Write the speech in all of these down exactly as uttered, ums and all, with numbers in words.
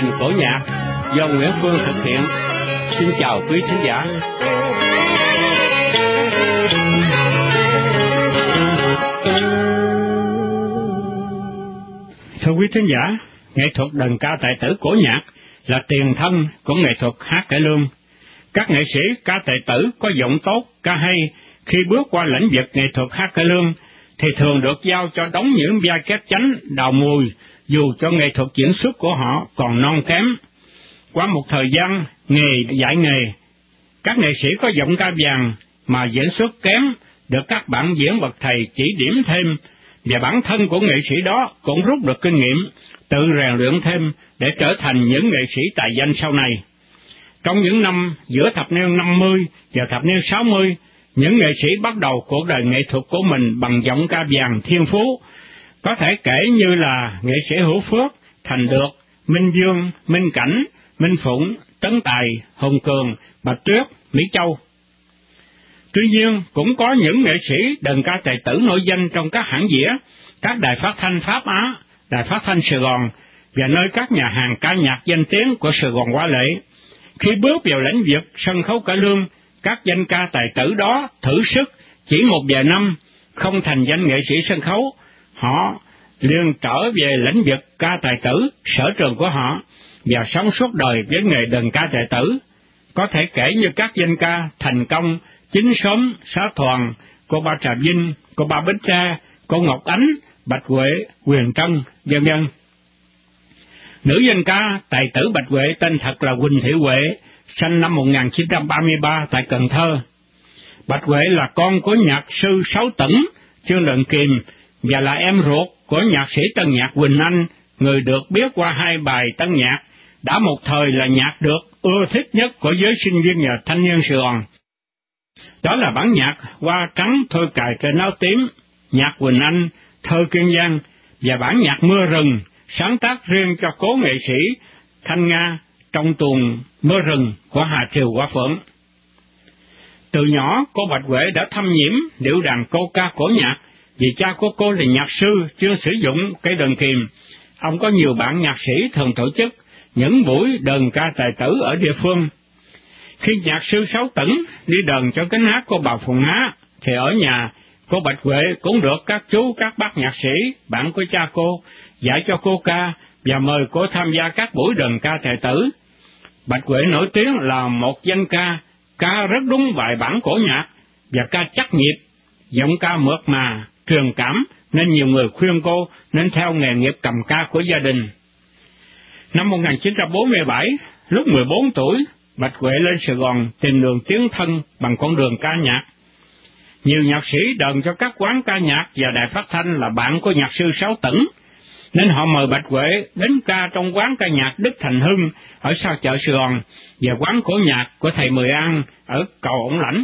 trình cổ nhạc do Nguyễn Phương thực hiện. Xin chào quý thính giả. Thưa quý thính giả, nghệ thuật đờn ca tài tử cổ nhạc là tiền thân của nghệ thuật hát cải lương. Các nghệ sĩ ca tài tử có giọng tốt, ca hay, khi bước qua lĩnh vực nghệ thuật hát cải lương thì thường được giao cho đóng những vai kép chánh, đào mùi, dù cho nghệ thuật diễn xuất của họ còn non kém. Qua một thời gian nghề dạy nghề, các nghệ sĩ có giọng ca vàng mà diễn xuất kém được các bạn diễn bậc thầy chỉ điểm thêm, và bản thân của nghệ sĩ đó cũng rút được kinh nghiệm, tự rèn luyện thêm để trở thành những nghệ sĩ tài danh sau này. Trong những năm giữa thập niên năm mươi và thập niên sáu mươi, những nghệ sĩ bắt đầu cuộc đời nghệ thuật của mình bằng giọng ca vàng thiên phú, có thể kể như là nghệ sĩ Hữu Phước, Thành Được, Minh Dương, Minh Cảnh, Minh Phụng, Tấn Tài, Hùng Cường, Bạch Tuyết, Mỹ Châu. Tuy nhiên, cũng có những nghệ sĩ đờn ca tài tử nổi danh trong các hãng dĩa, các đài phát thanh Pháp Á, đài phát thanh Sài Gòn và nơi các nhà hàng ca nhạc danh tiếng của Sài Gòn Hoa Lệ. Khi bước vào lĩnh vực sân khấu cải lương, các danh ca tài tử đó thử sức chỉ một vài năm, không thành danh nghệ sĩ sân khấu, họ liền trở về lĩnh vực ca tài tử sở trường của họ và sống suốt đời với nghề đờn ca tài tử. Có thể kể như các danh ca Thành Công, Chính Sớm, Xá Thoàn, cô Ba Trà Vinh, cô Ba Bích Sa, cô Ngọc Ánh, Bạch Huệ, Huyền Trân, vân vân. Nữ danh ca tài tử Bạch Huệ tên thật là Huỳnh Thị Huệ, sinh năm một nghìn chín trăm ba mươi ba tại Cần Thơ. Bạch Huệ là con của nhạc sư Sáu Tửng, Trương Đần Kiềm, và là em ruột của nhạc sĩ tân nhạc Quỳnh Anh, người được biết qua hai bài tân nhạc, đã một thời là nhạc được ưa thích nhất của giới sinh viên và thanh niên Sài Gòn. Đó là bản nhạc Hoa Trắng Thôi Cài Trên Áo Tím, nhạc Quỳnh Anh, thơ Kiên Giang, và bản nhạc Mưa Rừng, sáng tác riêng cho cố nghệ sĩ Thanh Nga trong tuồng Mưa Rừng của Hà Triều Hoa Phượng. Từ nhỏ, cô Bạch Huệ đã thâm nhiễm điệu đàn câu ca cổ nhạc, vì cha của cô là nhạc sư chuyên sử dụng cây đờn kìm. Ông có nhiều bạn nhạc sĩ thường tổ chức những buổi đờn ca tài tử ở địa phương. Khi nhạc sư Sáu Tửng đi đờn cho cánh hát của bà Phùng Há, thì ở nhà cô Bạch Huệ cũng được các chú các bác nhạc sĩ, bạn của cha cô, dạy cho cô ca và mời cô tham gia các buổi đờn ca tài tử. Bạch Huệ nổi tiếng là một danh ca, ca rất đúng bài bản cổ nhạc và ca chắc nhịp, giọng ca mượt mà, truyền cảm, nên nhiều người khuyên cô nên theo nghề nghiệp cầm ca của gia đình. Năm một nghìn chín trăm bốn mươi bảy, lúc mười bốn tuổi, Bạch Huệ lên Sài Gòn tìm đường tiến thân bằng con đường ca nhạc. Nhiều nhạc sĩ đờn cho các quán ca nhạc và đài phát thanh là bạn của nhạc sư Sáu Tửng, nên họ mời Bạch Huệ đến ca trong quán ca nhạc Đức Thành Hưng ở sau chợ Sài Gòn và quán cổ nhạc của thầy Mười An ở cầu Ổng Lãnh.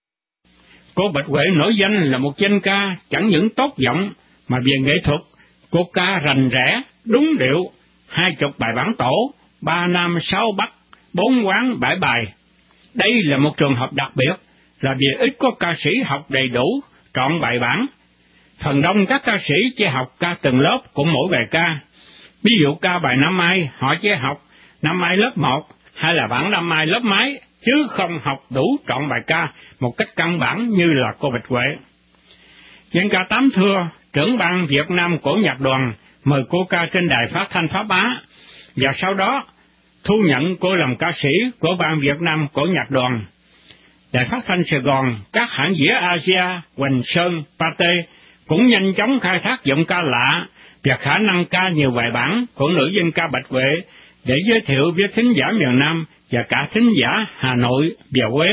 Cô Bạch Huệ nổi danh là một danh ca chẳng những tốt giọng mà về nghệ thuật, cô ca rành rẽ, đúng điệu, hai chục bài bản tổ, ba nam sáu bắc, bốn quán bảy bài. Đây là một trường hợp đặc biệt, là vì ít có ca sĩ học đầy đủ, trọn bài bản. Phần đông các ca sĩ chỉ học ca từng lớp của mỗi bài ca. Ví dụ ca bài Năm Ai, họ chỉ học Năm Ai lớp một, hay là bản Năm Ai lớp mấy, chứ không học đủ trọn bài ca một cách căn bản như là cô Bạch Huệ. Danh ca Tám Thưa, trưởng ban Việt Nam Cổ Nhạc Đoàn, mời cô ca trên đài phát thanh Pháp Á, và sau đó thu nhận cô làm ca sĩ của ban Việt Nam Cổ Nhạc Đoàn. Đài phát thanh Sài Gòn, các hãng dĩa Asia, Hoành Sơn, Pate cũng nhanh chóng khai thác giọng ca lạ và khả năng ca nhiều bài bản của nữ danh ca Bạch Huệ để giới thiệu với thính giả miền Nam và cả thính giả Hà Nội và Huế.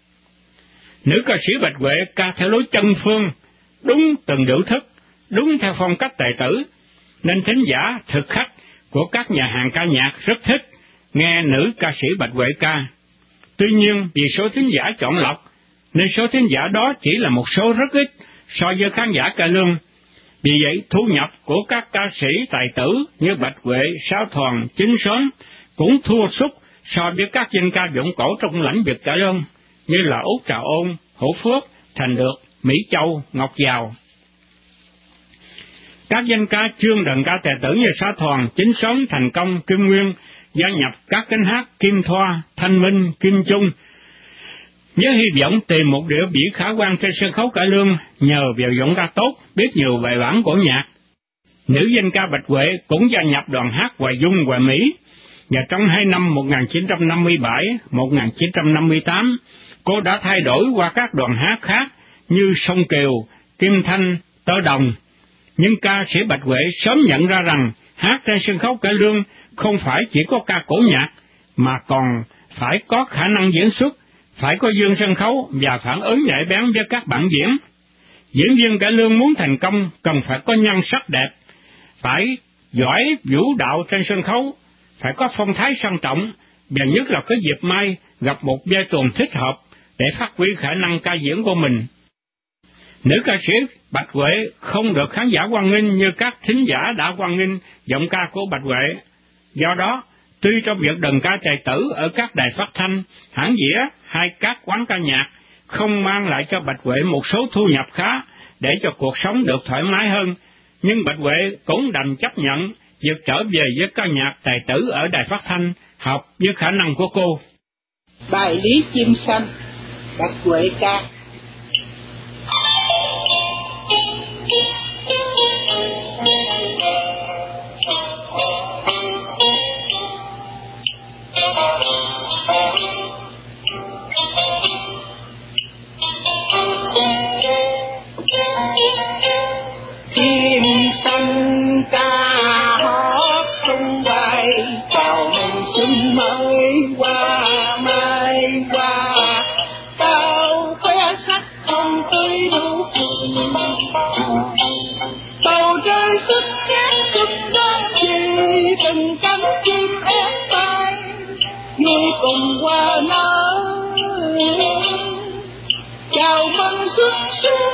Nữ ca sĩ Bạch Huệ ca theo lối chân phương, đúng từng điệu thức, đúng theo phong cách tài tử, nên thính giả thực khách của các nhà hàng ca nhạc rất thích nghe nữ ca sĩ Bạch Huệ ca. Tuy nhiên, vì số thính giả chọn lọc, nên số thính giả đó chỉ là một số rất ít so với khán giả cải lương. Vì vậy, thu nhập của các ca sĩ tài tử như Bạch Huệ, Sáu Thoàn, Chính Sớm cũng thua sút so với các danh ca vọng cổ trong lĩnh vực cải lương như là Út Trà Ôn, Hữu Phước, Thành Được, Mỹ Châu, Ngọc Giàu. Các danh ca chuyên đờn ca tài tử như Sáu Thoàn, Chính Sớm, Thành Công, Kim Nguyên gia nhập các cánh hát Kim Thoa, Thanh Minh, Kim Trung, với hy vọng tìm một địa vị khả quan trên sân khấu cải lương nhờ vào giọng ca tốt, biết nhiều bài bản cổ nhạc. Nữ danh ca Bạch Huệ cũng gia nhập đoàn hát Hoài Dung, Hoài Mỹ, và trong hai năm một nghìn chín trăm năm mươi bảy đến một nghìn chín trăm năm mươi tám, cô đã thay đổi qua các đoàn hát khác như Sông Kiều, Kim Thanh, Tơ Đồng. Nhưng ca sĩ Bạch Huệ sớm nhận ra rằng hát trên sân khấu cải lương không phải chỉ có ca cổ nhạc, mà còn phải có khả năng diễn xuất, phải có dương sân khấu và phản ứng nhạy bén với các bạn diễn. Diễn viên cải lương muốn thành công cần phải có nhan sắc đẹp, phải giỏi vũ đạo trên sân khấu, phải có phong thái sang trọng, và nhất là có dịp may gặp một vai tuồng thích hợp để phát huy khả năng ca diễn của mình. Nữ ca sĩ Bạch Huệ không được khán giả hoan nghênh như các thính giả đã hoan nghênh giọng ca của Bạch Huệ. Do đó, tuy trong việc đờn ca tài tử ở các đài phát thanh, hãng dĩa hay các quán ca nhạc không mang lại cho Bạch Huệ một số thu nhập khá để cho cuộc sống được thoải mái hơn, nhưng Bạch Huệ cũng đành chấp nhận việc trở về với ca nhạc tài tử ở đài phát thanh, hợp với khả năng của cô. Bài Lý Chim Xanh, Bạch Huệ ca. Chim xanh ca hót tung bay chào mừng xuân mới qua, mai qua bao khoe sắc không tươi đủ cùng, bầu trời xuất cát xuân đón về từng cánh chim ép bay vui cùng hoa nở chào mừng xuân xuân.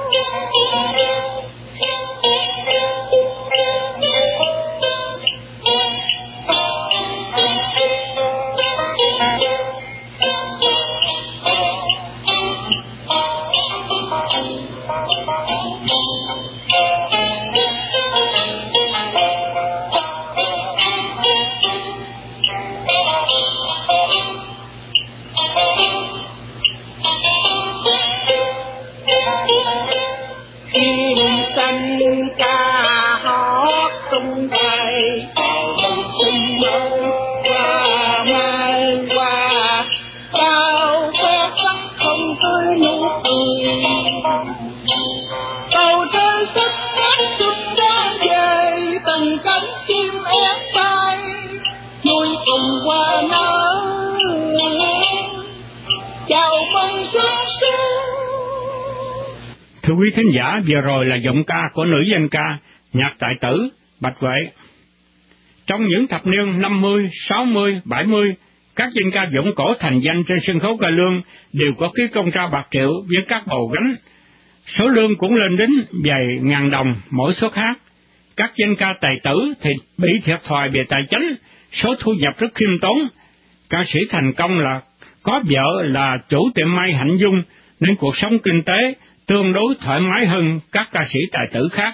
Thưa quý thính giả, vừa rồi là giọng ca của nữ danh ca, nhạc tài tử Bạch Huệ. Trong những thập niên năm mươi, sáu mươi, bảy mươi, các danh ca giọng cổ thành danh trên sân khấu cải lương đều có ký công trao bạc triệu với các bầu gánh. Số lương cũng lên đến vài ngàn đồng mỗi suất hát. Các danh ca tài tử thì bị thiệt thòi về tài chính, số thu nhập rất khiêm tốn. Ca sĩ thành công là có vợ là chủ tiệm may Hạnh Dung, nên cuộc sống kinh tế tương đối thoải mái hơn các ca sĩ tài tử khác.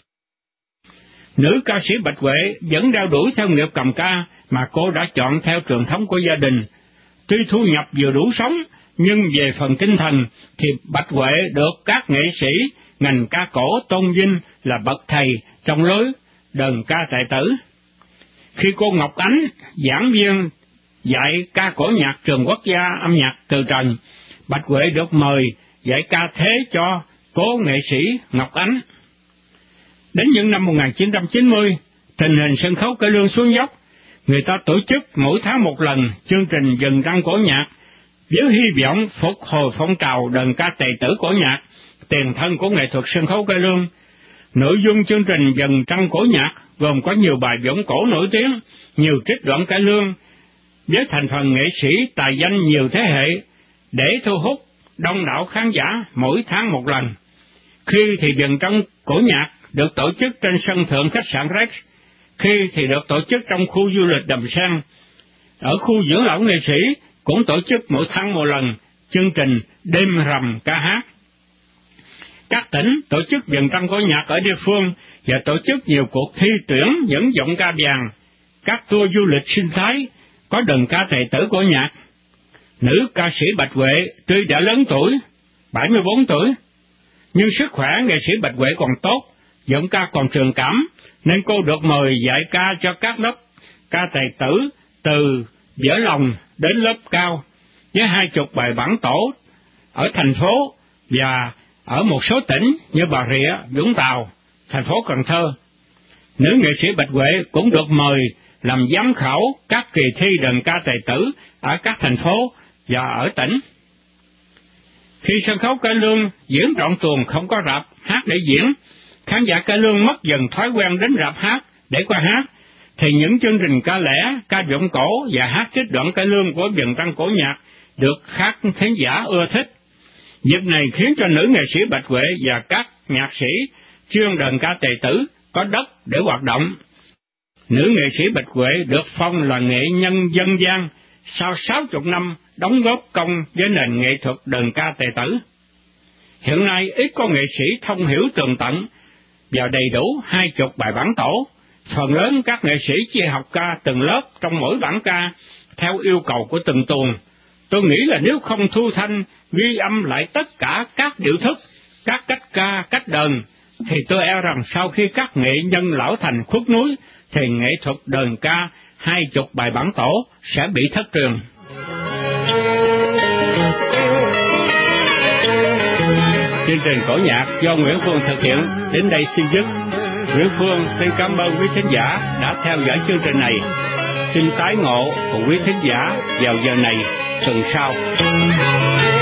Nữ ca sĩ Bạch Huệ vẫn đeo đuổi theo nghiệp cầm ca mà cô đã chọn theo truyền thống của gia đình. Tuy thu nhập vừa đủ sống, nhưng về phần tinh thần thì Bạch Huệ được các nghệ sĩ ngành ca cổ tôn vinh là bậc thầy trong lối đờn ca tài tử. Khi cô Ngọc Ánh, giảng viên dạy ca cổ nhạc trường quốc gia âm nhạc Từ Trần, Bạch Huệ được mời dạy ca thế cho cố nghệ sĩ Ngọc Ánh. Đến những năm một nghìn chín trăm chín mươi, tình hình sân khấu cải lương xuống dốc, người ta tổ chức mỗi tháng một lần chương trình dần trăng cổ nhạc, với hy vọng phục hồi phong trào đờn ca tài tử cổ nhạc, tiền thân của nghệ thuật sân khấu cải lương. Nội dung chương trình dần trăng cổ nhạc gồm có nhiều bài vọng cổ nổi tiếng, nhiều trích đoạn cải lương, với thành phần nghệ sĩ tài danh nhiều thế hệ, để thu hút đông đảo khán giả mỗi tháng một lần. Khi thì dần trăng cổ nhạc được tổ chức trên sân thượng khách sạn Rex, khi thì được tổ chức trong khu du lịch Đầm Sen. Ở khu dưỡng lão nghệ sĩ cũng tổ chức mỗi tháng một lần chương trình đêm rằm ca hát. Các tỉnh tổ chức dần trăng cổ nhạc ở địa phương và tổ chức nhiều cuộc thi tuyển dẫn giọng ca vàng. các tour du lịch sinh thái có đơn ca tài tử cổ nhạc. Nữ ca sĩ Bạch Huệ tuy đã lớn tuổi, bảy mươi bốn tuổi, nhưng sức khỏe nghệ sĩ Bạch Huệ còn tốt, giọng ca còn truyền cảm, nên cô được mời dạy ca cho các lớp ca tài tử từ dở lòng đến lớp cao, với hai chục bài bản tổ ở thành phố và ở một số tỉnh như Bà Rịa, Vũng Tàu, thành phố Cần Thơ. Nữ nghệ sĩ Bạch Huệ cũng được mời làm giám khảo các kỳ thi đơn ca tài tử ở các thành phố và ở tỉnh. Khi sân khấu cải lương diễn trọn tuồng không có rạp hát để diễn, khán giả cải lương mất dần thói quen đến rạp hát để qua hát, thì những chương trình ca lẻ, ca vọng cổ và hát trích đoạn cải lương của vần tăng cổ nhạc được khán thính giả ưa thích. Dịp này khiến cho nữ nghệ sĩ Bạch Huệ và các nhạc sĩ chuyên đơn ca tài tử có đất để hoạt động. Nữ nghệ sĩ Bạch Huệ được phong là nghệ nhân dân gian sau sáu mươi năm đóng góp công với nền nghệ thuật đơn ca tài tử. Hiện nay ít có nghệ sĩ thông hiểu tường tận và đầy đủ hai chục bài bản tổ. Phần lớn các nghệ sĩ chia học ca từng lớp trong mỗi bản ca theo yêu cầu của từng tuồng. Tôi nghĩ là nếu không thu thanh, ghi âm lại tất cả các điệu thức, các cách ca, cách đờn, thì tôi e rằng sau khi các nghệ nhân lão thành khuất núi, thì nghệ thuật đờn ca hai chục bài bản tổ sẽ bị thất truyền. Chương trình cổ nhạc do Nguyễn Phương thực hiện đến đây xin dứt. Nguyễn Phương xin cảm ơn quý thính giả đã theo dõi chương trình này. Xin tái ngộ cùng quý thính giả vào giờ này tuần sau.